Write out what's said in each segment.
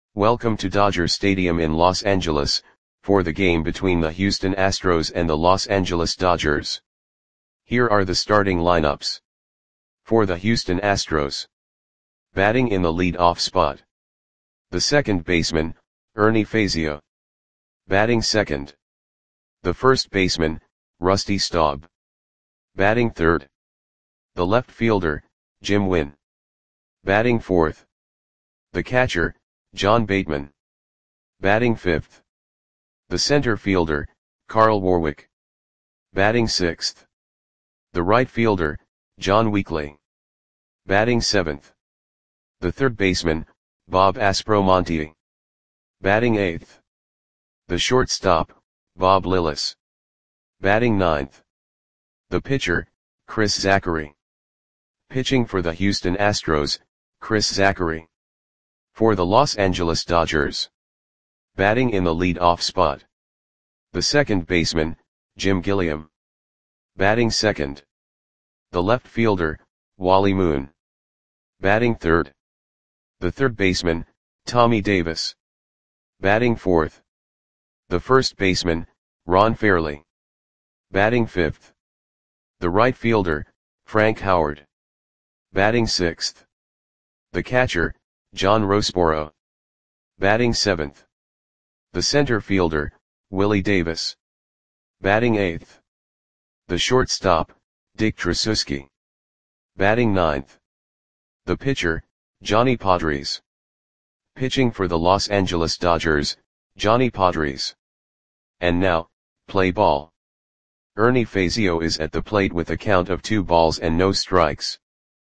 Welcome to Dodger Stadium in Los Angeles, for the game between the Houston Astros and the Los Angeles Dodgers. Here are the starting lineups. For the Houston Astros. Batting in the lead-off spot. The second baseman, Ernie Fazio. Batting second. The first baseman, Rusty Staub. Batting third. The left fielder, Jim Wynn. Batting fourth. The catcher, John Bateman. Batting fifth. The center fielder, Carl Warwick. Batting sixth. The right fielder, John Weekley. Batting seventh. The third baseman, Bob Aspromonte. Batting eighth. The shortstop, Bob Lillis. Batting ninth. The pitcher, Chris Zachary. Pitching for the Houston Astros, Chris Zachary. For the Los Angeles Dodgers. Batting in the lead-off spot. The second baseman, Jim Gilliam. Batting second. The left fielder, Wally Moon. Batting third. The third baseman, Tommy Davis. Batting fourth. The first baseman, Ron Fairly. Batting fifth. The right fielder, Frank Howard. Batting sixth. The catcher, John Roseboro. Batting seventh. The center fielder, Willie Davis. Batting eighth. The shortstop, Dick Tracewski. Batting ninth. The pitcher, Johnny Podres. Pitching for the Los Angeles Dodgers, Johnny Podres. And now, play ball. Ernie Fazio is at the plate with a count of 2 balls and no strikes.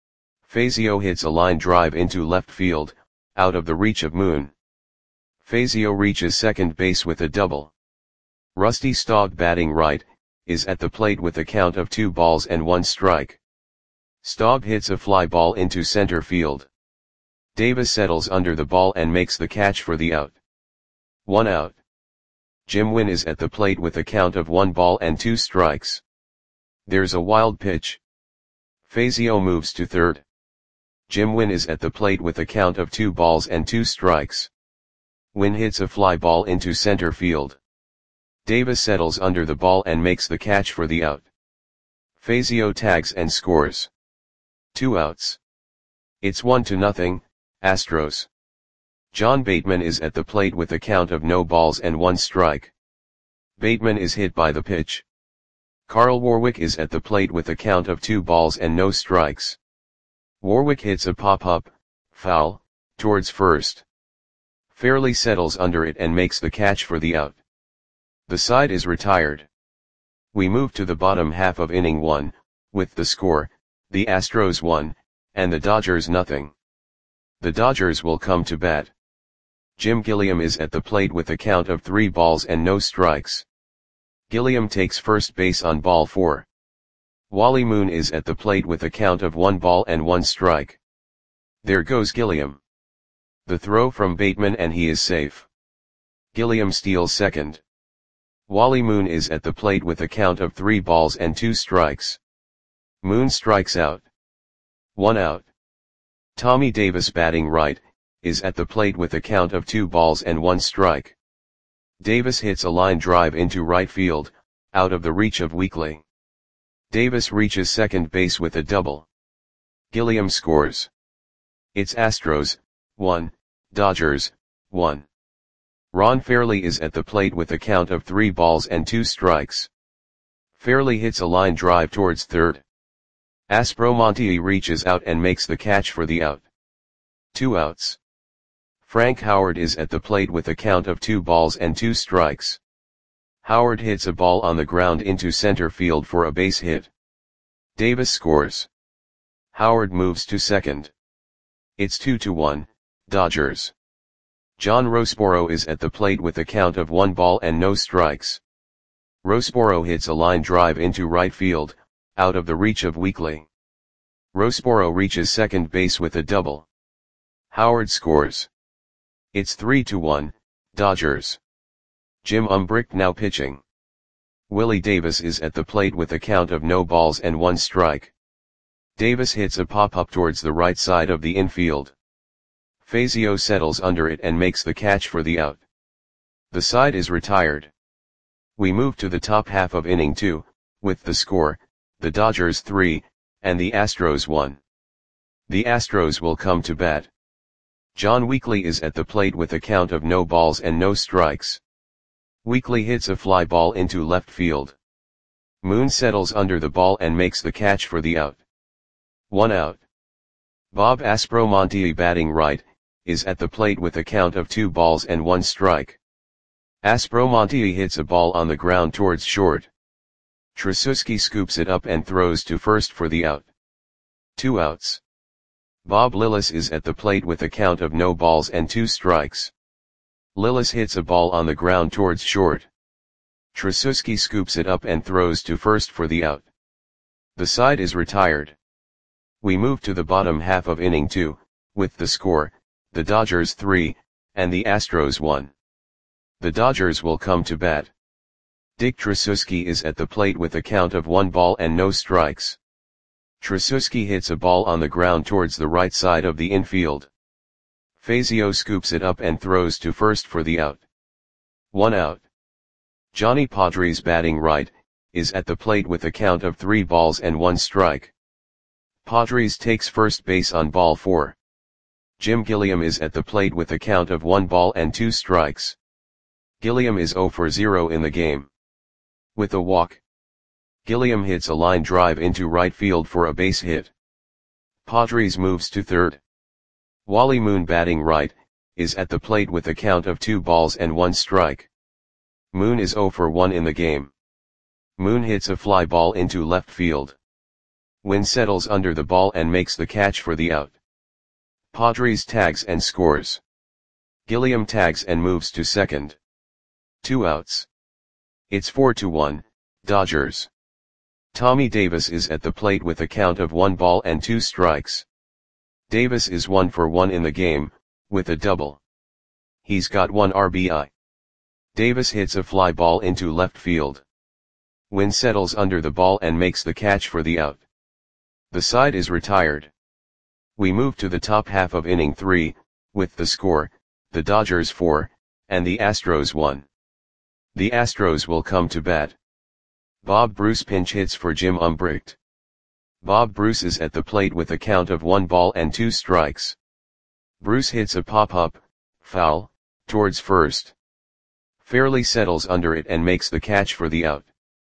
Fazio hits a line drive into left field, out of the reach of Moon. Fazio reaches second base with a double. Rusty Staub, batting right, is at the plate with a count of 2 balls and 1 strike. Staub hits a fly ball into center field. Davis settles under the ball and makes the catch for the out. 1 out. Jim Wynn is at the plate with a count of 1 ball and 2 strikes. There's a wild pitch. Fazio moves to third. Jim Wynn is at the plate with a count of 2 balls and 2 strikes. Wynn hits a fly ball into center field. Davis settles under the ball and makes the catch for the out. Fazio tags and scores. 2 outs. It's 1-0, Astros. John Bateman is at the plate with a count of no balls and 1 strike. Bateman is hit by the pitch. Carl Warwick is at the plate with a count of 2 balls and no strikes. Warwick hits a pop-up, foul, towards first. Fairly settles under it and makes the catch for the out. The side is retired. We move to the bottom half of inning 1, with the score, the Astros 1, and the Dodgers 0. The Dodgers will come to bat. Jim Gilliam is at the plate with a count of 3 balls and no strikes. Gilliam takes first base on ball 4. Wally Moon is at the plate with a count of 1 ball and 1 strike. There goes Gilliam. The throw from Bateman and he is safe. Gilliam steals second. Wally Moon is at the plate with a count of 3 balls and 2 strikes. Moon strikes out. 1 out. Tommy Davis, batting right, is at the plate with a count of 2 balls and 1 strike. Davis hits a line drive into right field, out of the reach of Weekley. Davis reaches second base with a double. Gilliam scores. It's Astros 1, Dodgers 1. Ron Fairly is at the plate with a count of 3 balls and 2 strikes. Fairly hits a line drive towards third. Aspromonte reaches out and makes the catch for the out. 2 outs. Frank Howard is at the plate with a count of 2 balls and 2 strikes. Howard hits a ball on the ground into center field for a base hit. Davis scores. Howard moves to second. It's 2-1, Dodgers. John Roseboro is at the plate with a count of 1 ball and no strikes. Roseboro hits a line drive into right field, out of the reach of Weekley. Roseboro reaches second base with a double. Howard scores. It's 3-1, Dodgers. Jim Umbricht now pitching. Willie Davis is at the plate with a count of no balls and 1 strike. Davis hits a pop-up towards the right side of the infield. Fazio settles under it and makes the catch for the out. The side is retired. We move to the top half of inning 2, with the score, the Dodgers 3, and the Astros 1. The Astros will come to bat. John Weekly is at the plate with a count of no balls and no strikes. Weekly hits a fly ball into left field. Moon settles under the ball and makes the catch for the out. 1 out. Bob Aspromonte, batting right, is at the plate with a count of 2 balls and 1 strike. Aspromonte hits a ball on the ground towards short. Tracewski scoops it up and throws to first for the out. 2 outs. Bob Lillis is at the plate with a count of no balls and 2 strikes. Lillis hits a ball on the ground towards short. Tracewski scoops it up and throws to first for the out. The side is retired. We move to the bottom half of inning 2, with the score, the Dodgers 3, and the Astros 1. The Dodgers will come to bat. Dick Tracewski is at the plate with a count of 1 ball and no strikes. Tracewski hits a ball on the ground towards the right side of the infield. Fazio scoops it up and throws to first for the out. 1 out. Johnny Padres, batting right, is at the plate with a count of 3 balls and 1 strike. Padres takes first base on ball 4. Jim Gilliam is at the plate with a count of 1 ball and 2 strikes. Gilliam is 0 for 0 in the game. With a walk, Gilliam hits a line drive into right field for a base hit. Padres moves to third. Wally Moon, batting right, is at the plate with a count of 2 balls and 1 strike. Moon is 0 for 1 in the game. Moon hits a fly ball into left field. Wynn settles under the ball and makes the catch for the out. Padres tags and scores. Gilliam tags and moves to second. 2 outs. It's 4-1, Dodgers. Tommy Davis is at the plate with a count of 1 ball and 2 strikes. Davis is 1 for 1 in the game, with a double. He's got 1 RBI. Davis hits a fly ball into left field. Wynn settles under the ball and makes the catch for the out. The side is retired. We move to the top half of inning 3, with the score, the Dodgers 4, and the Astros 1. The Astros will come to bat. Bob Bruce pinch hits for Jim Umbricht. Bob Bruce is at the plate with a count of 1 ball and 2 strikes. Bruce hits a pop-up, foul, towards first. Fairley settles under it and makes the catch for the out.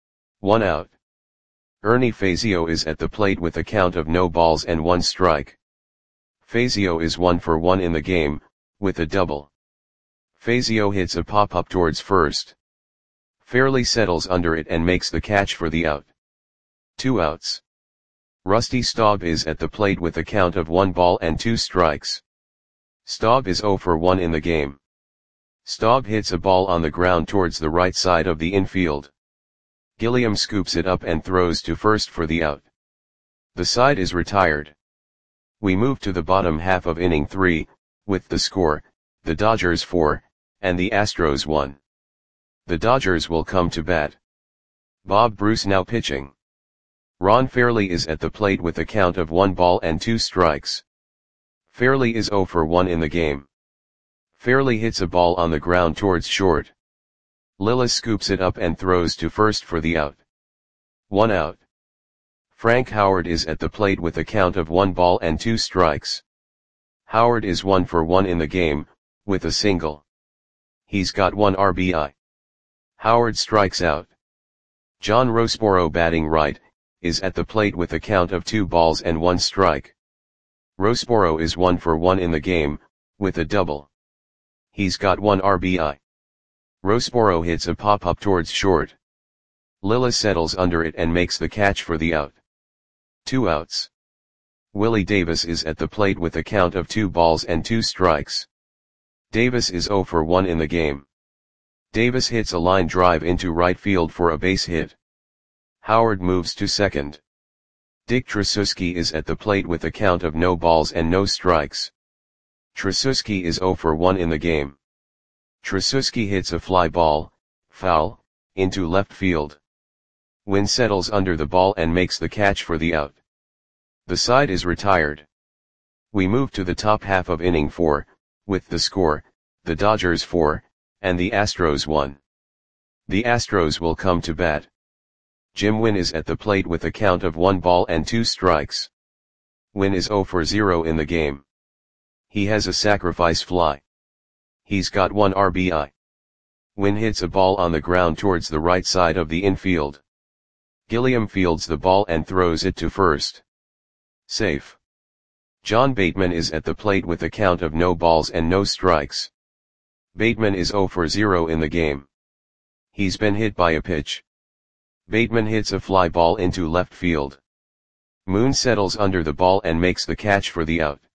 1 out. Ernie Fazio is at the plate with a count of no balls and 1 strike. Fazio is 1 for 1 in the game, with a double. Fazio hits a pop-up towards first. Fairley settles under it and makes the catch for the out. 2 outs. Rusty Staub is at the plate with a count of 1 ball and 2 strikes. Staub is 0 for 1 in the game. Staub hits a ball on the ground towards the right side of the infield. Gilliam scoops it up and throws to first for the out. The side is retired. We move to the bottom half of inning 3, with the score, the Dodgers 4, and the Astros 1. The Dodgers will come to bat. Bob Bruce now pitching. Ron Fairley is at the plate with a count of 1 ball and 2 strikes. Fairley is 0 for 1 in the game. Fairley hits a ball on the ground towards short. Lillis scoops it up and throws to first for the out. 1 out. Frank Howard is at the plate with a count of 1 ball and 2 strikes. Howard is 1 for 1 in the game, with a single. He's got 1 RBI. Howard strikes out. John Roseboro, batting right, is at the plate with a count of 2 balls and 1 strike. Roseboro is 1 for 1 in the game, with a double. He's got 1 RBI. Roseboro hits a pop-up towards short. Lillis settles under it and makes the catch for the out. 2 outs. Willie Davis is at the plate with a count of 2 balls and 2 strikes. Davis is 0 for 1 in the game. Davis hits a line drive into right field for a base hit. Howard moves to second. Dick Tracewski is at the plate with a count of no balls and no strikes. Tracewski is 0 for 1 in the game. Tracewski hits a fly ball, foul, into left field. Wynn settles under the ball and makes the catch for the out. The side is retired. We move to the top half of inning 4, with the score, the Dodgers 4, and the Astros 1. The Astros will come to bat. Jim Wynn is at the plate with a count of 1 ball and 2 strikes. Wynn is 0 for 0 in the game. He has a sacrifice fly. He's got 1 RBI. Wynn hits a ball on the ground towards the right side of the infield. Gilliam fields the ball and throws it to first. Safe. John Bateman is at the plate with a count of no balls and no strikes. Bateman is 0 for 0 in the game. He's been hit by a pitch. Bateman hits a fly ball into left field. Moon settles under the ball and makes the catch for the out.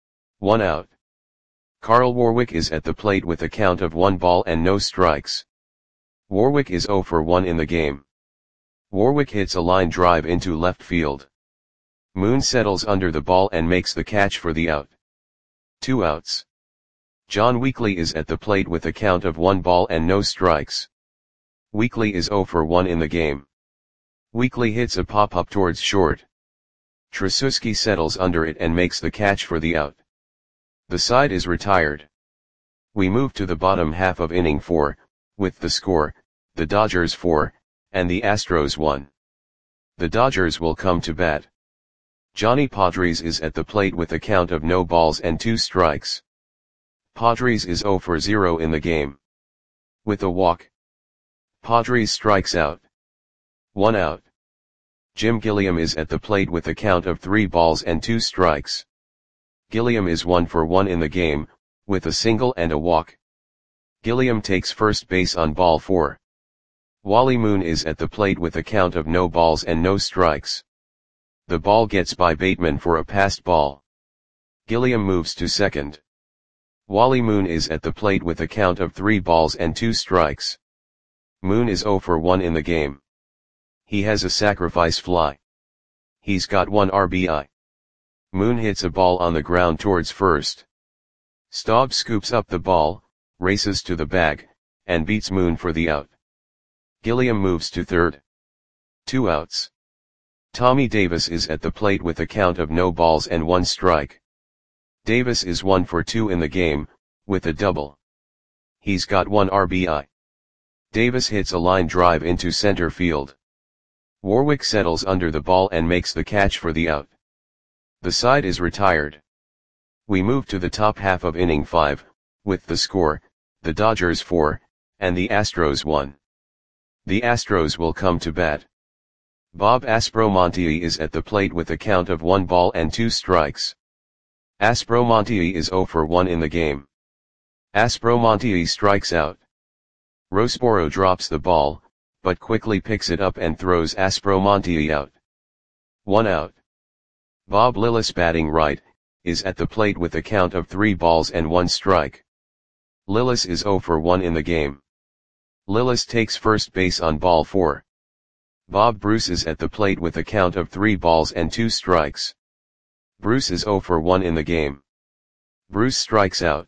1 out. Carl Warwick is at the plate with a count of 1 ball and no strikes. Warwick is 0 for 1 in the game. Warwick hits a line drive into left field. Moon settles under the ball and makes the catch for the out. 2 outs. John Weekly is at the plate with a count of 1 ball and no strikes. Weekly is 0 for 1 in the game. Weekly hits a pop-up towards short. Tracewski settles under it and makes the catch for the out. The side is retired. We move to the bottom half of inning 4, with the score, the Dodgers 4, and the Astros 1. The Dodgers will come to bat. Johnny Padres is at the plate with a count of no balls and 2 strikes. Padres is 0 for 0 in the game. With a walk, Padres strikes out. 1 out. Jim Gilliam is at the plate with a count of 3 balls and 2 strikes. Gilliam is 1 for 1 in the game, with a single and a walk. Gilliam takes first base on ball 4. Wally Moon is at the plate with a count of no balls and no strikes. The ball gets by Bateman for a passed ball. Gilliam moves to second. Wally Moon is at the plate with a count of 3 balls and 2 strikes. Moon is 0 for 1 in the game. He has a sacrifice fly. He's got 1 RBI. Moon hits a ball on the ground towards first. Staub scoops up the ball, races to the bag, and beats Moon for the out. Gilliam moves to third. 2 outs. Tommy Davis is at the plate with a count of no balls and 1 strike. Davis is 1 for 2 in the game, with a double. He's got 1 RBI. Davis hits a line drive into center field. Warwick settles under the ball and makes the catch for the out. The side is retired. We move to the top half of inning 5, with the score, the Dodgers 4, and the Astros 1. The Astros will come to bat. Bob Aspromonte is at the plate with a count of 1 ball and 2 strikes. Aspromonte is 0 for 1 in the game. Aspromonte strikes out. Rosboro drops the ball, but quickly picks it up and throws Aspromonte out. 1 out. Bob Lillis, batting right, is at the plate with a count of 3 balls and 1 strike. Lillis is 0 for 1 in the game. Lillis takes first base on ball 4. Bob Bruce is at the plate with a count of 3 balls and 2 strikes. Bruce is 0 for 1 in the game. Bruce strikes out.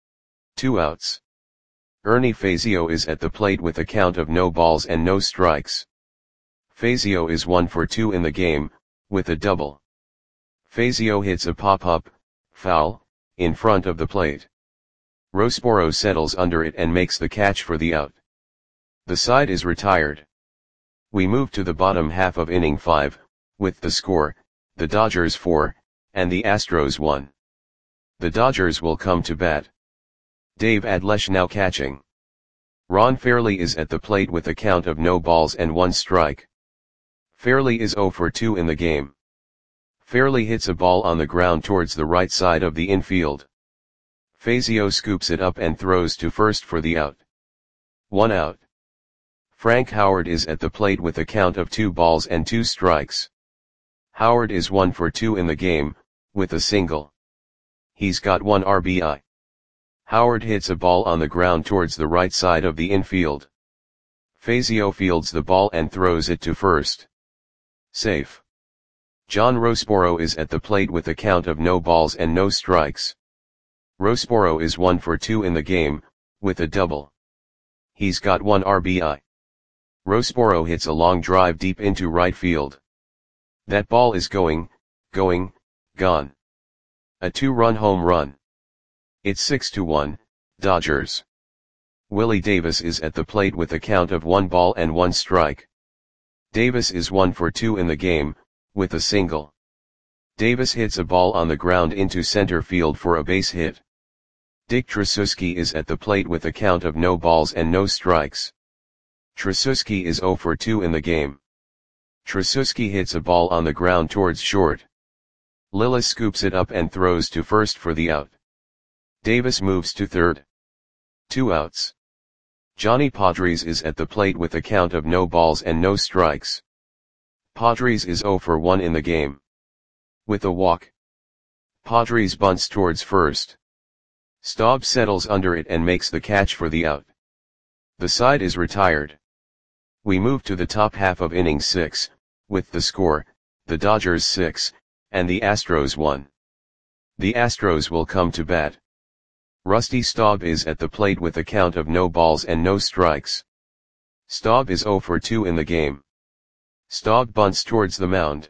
2 outs. Ernie Fazio is at the plate with a count of no balls and no strikes. Fazio is 1 for 2 in the game, with a double. Fazio hits a pop-up, foul, in front of the plate. Rosboro settles under it and makes the catch for the out. The side is retired. We move to the bottom half of inning 5, with the score, the Dodgers 4, and the Astros 1. The Dodgers will come to bat. Dave Adlesh now catching. Ron Fairley is at the plate with a count of no balls and 1 strike. Fairley is 0 for 2 in the game. Fairley hits a ball on the ground towards the right side of the infield. Fazio scoops it up and throws to first for the out. 1 out. Frank Howard is at the plate with a count of 2 balls and 2 strikes. Howard is 1 for 2 in the game, with a single. He's got 1 RBI. Howard hits a ball on the ground towards the right side of the infield. Fazio fields the ball and throws it to first. Safe. John Rosboro is at the plate with a count of no balls and no strikes. Rosboro is 1 for 2 in the game, with a double. He's got 1 RBI. Rosboro hits a long drive deep into right field. That ball is gone. A 2-run home run. It's 6-1, Dodgers. Willie Davis is at the plate with a count of 1 ball and 1 strike. Davis is 1 for 2 in the game, with a single. Davis hits a ball on the ground into center field for a base hit. Dick Tracewski is at the plate with a count of no balls and no strikes. Tracewski is 0 for 2 in the game. Tracewski hits a ball on the ground towards short. Lillis scoops it up and throws to first for the out. Davis moves to third. 2 outs. Johnny Padres is at the plate with a count of no balls and no strikes. Padres is 0 for 1 in the game. With a walk, Padres bunts towards first. Staub settles under it and makes the catch for the out. The side is retired. We move to the top half of inning 6, with the score, the Dodgers 6, and the Astros 1. The Astros will come to bat. Rusty Staub is at the plate with a count of no balls and no strikes. Staub is 0 for 2 in the game. Staub bunts towards the mound.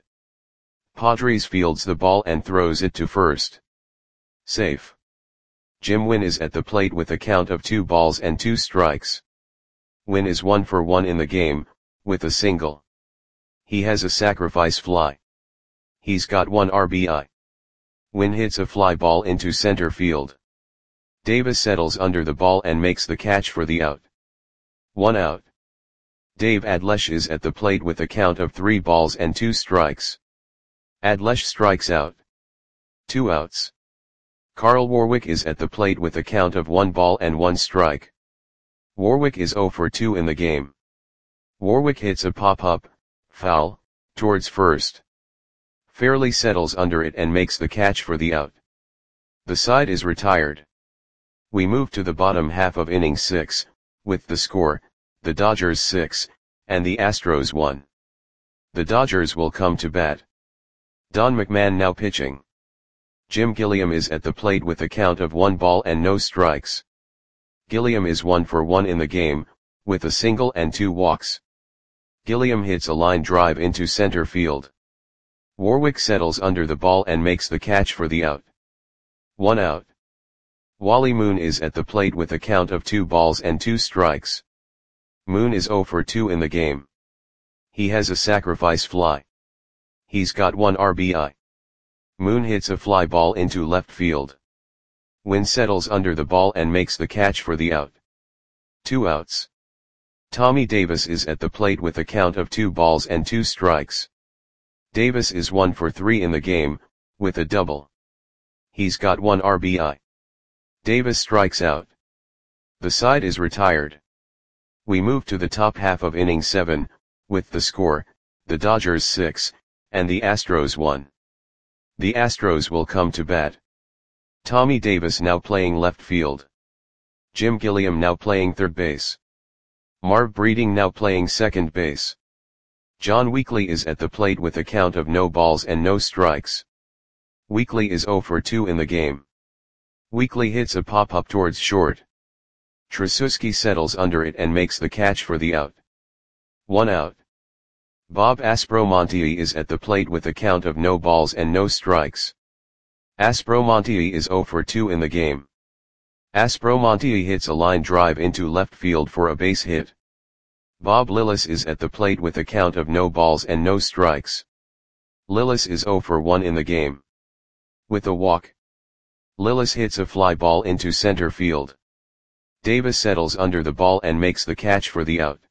Padres fields the ball and throws it to first. Safe. Jim Wynn is at the plate with a count of 2 balls and 2 strikes. Wynn is 1 for 1 in the game, with a single. He has a sacrifice fly. He's got 1 RBI. Wynn hits a fly ball into center field. Davis settles under the ball and makes the catch for the out. 1 out. Dave Adlesh is at the plate with a count of 3 balls and 2 strikes. Adlesh strikes out. 2 outs. Carl Warwick is at the plate with a count of 1 ball and 1 strike. Warwick is 0 for 2 in the game. Warwick hits a pop-up, foul, towards first. Fairley settles under it and makes the catch for the out. The side is retired. We move to the bottom half of inning 6, with the score, the Dodgers 6, and the Astros 1. The Dodgers will come to bat. Don McMahon now pitching. Jim Gilliam is at the plate with a count of 1 ball and no strikes. Gilliam is 1 for 1 in the game, with a single and 2 walks. Gilliam hits a line drive into center field. Warwick settles under the ball and makes the catch for the out. 1 out. Wally Moon is at the plate with a count of 2 balls and 2 strikes. Moon is 0 for 2 in the game. He has a sacrifice fly. He's got 1 RBI. Moon hits a fly ball into left field. Wynn settles under the ball and makes the catch for the out. 2 outs. Tommy Davis is at the plate with a count of 2 balls and 2 strikes. Davis is 1 for 3 in the game, with a double. He's got 1 RBI. Davis strikes out. The side is retired. We move to the top half of inning 7, with the score, the Dodgers 6, and the Astros 1. The Astros will come to bat. Tommy Davis now playing left field. Jim Gilliam now playing third base. Marv Breeding now playing second base. John Weekly is at the plate with a count of no balls and no strikes. Weekly is 0 for 2 in the game. Weekly hits a pop-up towards short. Tracewski settles under it and makes the catch for the out. 1 out. Bob Aspromonte is at the plate with a count of no balls and no strikes. Aspromonte is 0 for 2 in the game. Aspromonte hits a line drive into left field for a base hit. Bob Lillis is at the plate with a count of no balls and no strikes. Lillis is 0 for 1 in the game. With a walk, Lillis hits a fly ball into center field. Davis settles under the ball and makes the catch for the out.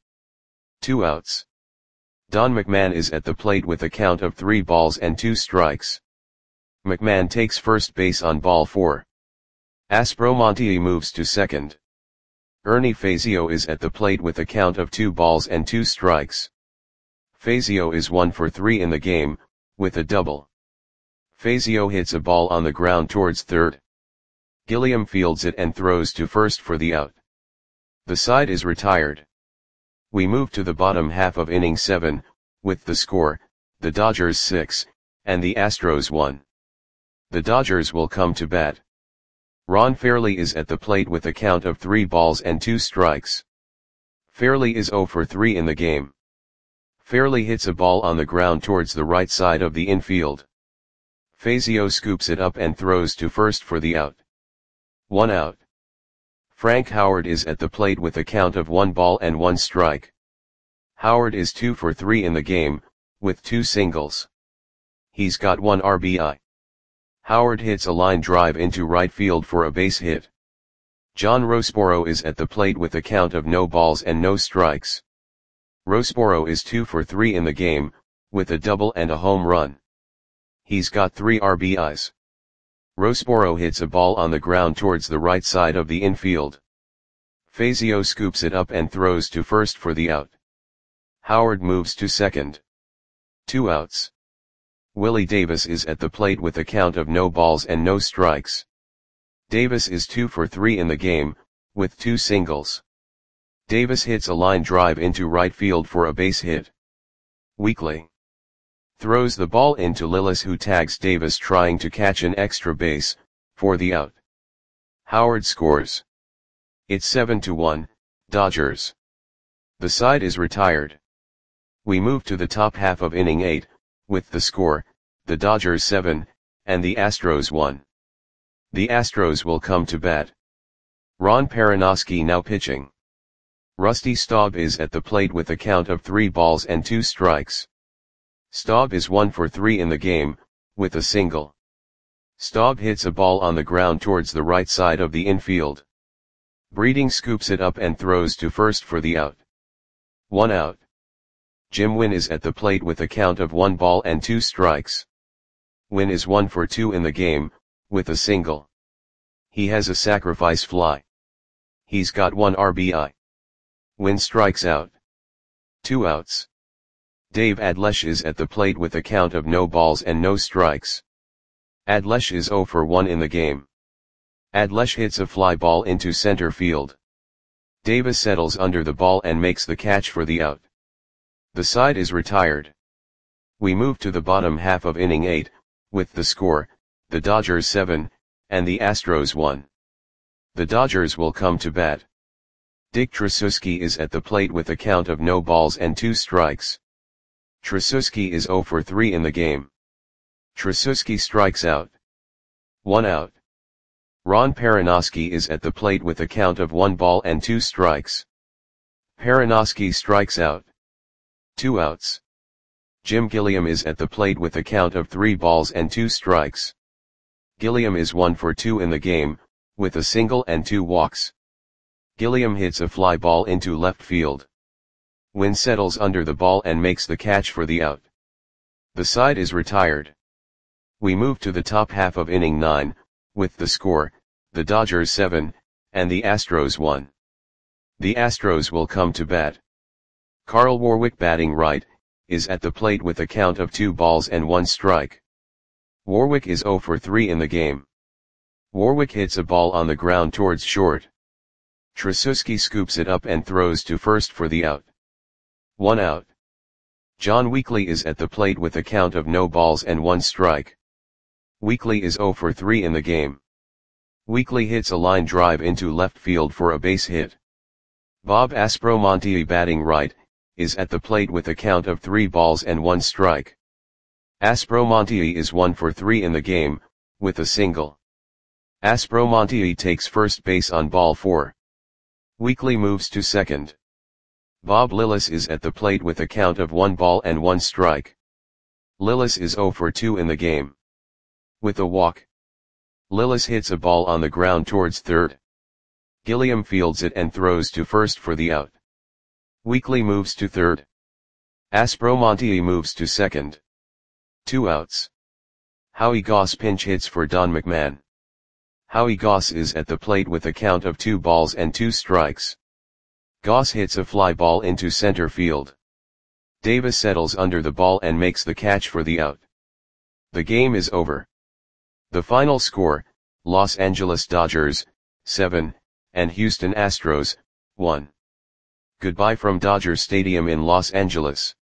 2 outs. Don McMahon is at the plate with a count of 3 balls and 2 strikes. McMahon takes first base on ball 4. Aspromonte moves to second. Ernie Fazio is at the plate with a count of 2 balls and 2 strikes. Fazio is 1 for 3 in the game, with a double. Fazio hits a ball on the ground towards third. Gilliam fields it and throws to first for the out. The side is retired. We move to the bottom half of inning 7, with the score, the Dodgers 6, and the Astros 1. The Dodgers will come to bat. Ron Fairley is at the plate with a count of 3 balls and 2 strikes. Fairley is 0 for 3 in the game. Fairley hits a ball on the ground towards the right side of the infield. Fazio scoops it up and throws to first for the out. 1 out. Frank Howard is at the plate with a count of 1 ball and 1 strike. Howard is 2 for 3 in the game, with 2 singles. He's got 1 RBI. Howard hits a line drive into right field for a base hit. John Rosboro is at the plate with a count of no balls and no strikes. Rosboro is 2 for 3 in the game, with a double and a home run. He's got 3 RBIs. Rosboro hits a ball on the ground towards the right side of the infield. Fazio scoops it up and throws to first for the out. Howard moves to second. 2 outs. Willie Davis is at the plate with a count of no balls and no strikes. Davis is 2 for 3 in the game, with 2 singles. Davis hits a line drive into right field for a base hit. Weekly throws the ball into Lillis, who tags Davis trying to catch an extra base, for the out. Howard scores. It's 7-1, Dodgers. The side is retired. We move to the top half of inning 8, with the score, the Dodgers 7, and the Astros 1. The Astros will come to bat. Ron Perranoski now pitching. Rusty Staub is at the plate with a count of 3 balls and 2 strikes. Staub is 1 for 3 in the game, with a single. Staub hits a ball on the ground towards the right side of the infield. Breeding scoops it up and throws to first for the out. 1 out. Jim Wynn is at the plate with a count of 1 ball and 2 strikes. Wynn is 1 for 2 in the game, with a single. He has a sacrifice fly. He's got 1 RBI. Wynn strikes out. 2 outs. Dave Adlesh is at the plate with a count of no balls and no strikes. Adlesh is 0 for 1 in the game. Adlesh hits a fly ball into center field. Davis settles under the ball and makes the catch for the out. The side is retired. We move to the bottom half of inning 8, with the score, the Dodgers 7, and the Astros 1. The Dodgers will come to bat. Dick Tracewski is at the plate with a count of no balls and 2 strikes. Tracewski is 0 for 3 in the game. Tracewski strikes out. 1 out. Ron Perranoski is at the plate with a count of 1 ball and 2 strikes. Perranoski strikes out. 2 outs. Jim Gilliam is at the plate with a count of 3 balls and 2 strikes. Gilliam is 1 for 2 in the game, with a single and 2 walks. Gilliam hits a fly ball into left field. Wynn settles under the ball and makes the catch for the out. The side is retired. We move to the top half of inning 9, with the score, the Dodgers 7, and the Astros 1. The Astros will come to bat. Carl Warwick, batting right, is at the plate with a count of 2 balls and 1 strike. Warwick is 0 for 3 in the game. Warwick hits a ball on the ground towards short. Tracewski scoops it up and throws to first for the out. 1 out. John Weekly is at the plate with a count of no balls and 1 strike. Weekly is 0 for 3 in the game. Weekly hits a line drive into left field for a base hit. Bob Aspromonte, batting right, is at the plate with a count of 3 balls and 1 strike. Aspromonte is 1 for 3 in the game, with a single. Aspromonte takes first base on ball 4. Weekly moves to second. Bob Lillis is at the plate with a count of 1 ball and 1 strike. Lillis is 0 for 2 in the game. With a walk. Lillis hits a ball on the ground towards third. Gilliam fields it and throws to first for the out. Weekly moves to third. Aspromonte moves to second. 2 outs. Howie Goss pinch hits for Don McMahon. Howie Goss is at the plate with a count of 2 balls and 2 strikes. Goss hits a fly ball into center field. Davis settles under the ball and makes the catch for the out. The game is over. The final score, Los Angeles Dodgers, 7, and Houston Astros, 1. Goodbye from Dodger Stadium in Los Angeles.